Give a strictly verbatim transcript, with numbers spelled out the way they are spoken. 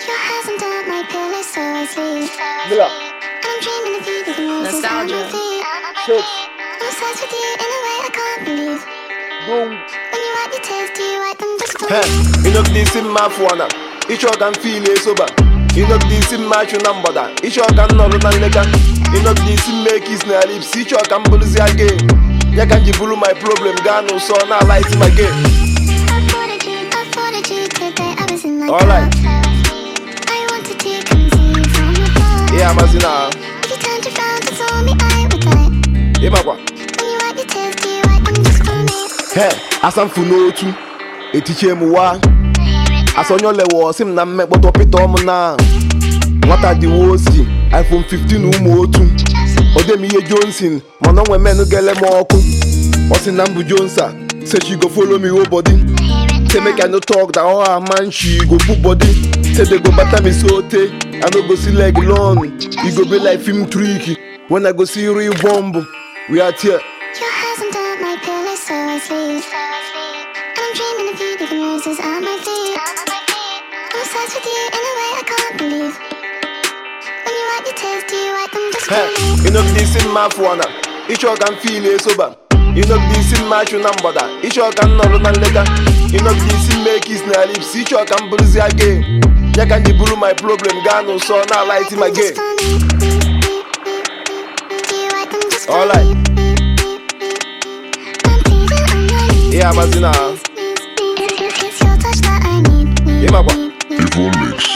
Your hands under my pillow so I sleep. Mila. I'm dreaming of you, the roses on my feet. Shit. I'm obsessed with you in a way I can't believe. Boom. When you wipe your tears, do you wipe them just for Hey, me? you know this in my phone. Each organ feel it sober. You know this in my number. Each organ no run and lega. You know this in make his nail lips. Each organ bulls again. Ya can you bully my problem? Gano so now light him again. I thought you, I thought you today. I was in my All right. I wanted to come and see you from afar. Yeah, Mazina. If you turned around and saw me, I would die. Hey, Magua. When you wipe your tears, do you wipe them just for me? Hey, asam funo tu. Etiche muwa. Asonyo le wo sim na me boto pito mu na. What are the wosi? iPhone fifteen umu otu. Ode mi ye Johnson. Mono we menu gele mo oku. Osi nambu Jonesa. Say she go follow me whole body. Say make I no talk that all her man she go put body. Say they go batter me so te. I no go see leg long. You go be like film tricky. When I go see real bomb. We are here. Your hands under my pillow so I sleep. And I'm dreaming of you, the roses on my feet. I'm obsessed with you in a way I can't believe. When you wipe your tears, do you wipe them just for Hey, me? you know this in my phone. Each organ feel it sober. You know this in my number. Each organ no run and lega. You know this in make his nail lips. Each organ bulls again. Ya can you bully my problem? Gano so now light him again. All right. Yeah, Mazina. It's your touch that I need. Yeah, Magua. Evil Mix.